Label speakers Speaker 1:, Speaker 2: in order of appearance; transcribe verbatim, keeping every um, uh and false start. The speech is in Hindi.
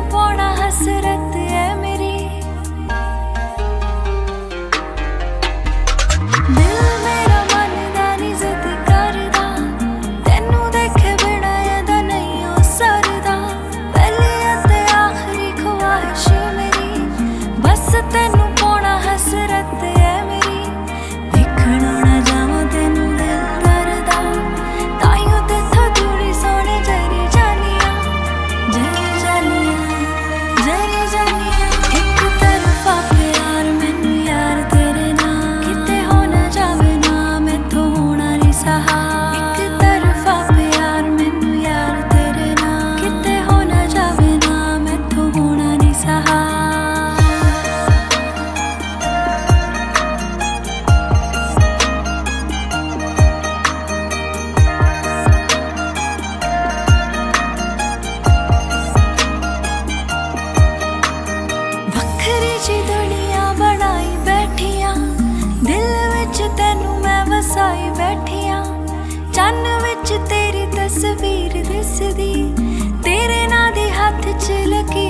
Speaker 1: पाना हसरत है मेरी। दिल मेरा मनदा नी जिद करदा, तेनू देखे बिना एदा नहीं हो सरदा। पहली ते आखिरी ख्वाहिश मेरी, बस तेनू पाना हसरत है मेरी। देखणों ना जावां तेनू दिल करदा, ताइयों तेथों दूरी सोने जरी जानिया, जरी जानिया, जरी जानिया। एक तरफा प्यार मैनू यार तेरे नाल, किते हो ना जावे ना मैथों होना नी सहा। एक तरफा प्यार मैनू यार तेरे नाल, किते हो ना जावे ना मैथों होना नी सहा। वखरी जी दुनिया बनाई बैठियां, दिल विच तेनू मैं वसाई बैठियां। चन्न विच तेरी तस्वीर दिसदी, तेरे नां दी हत्थ च लगी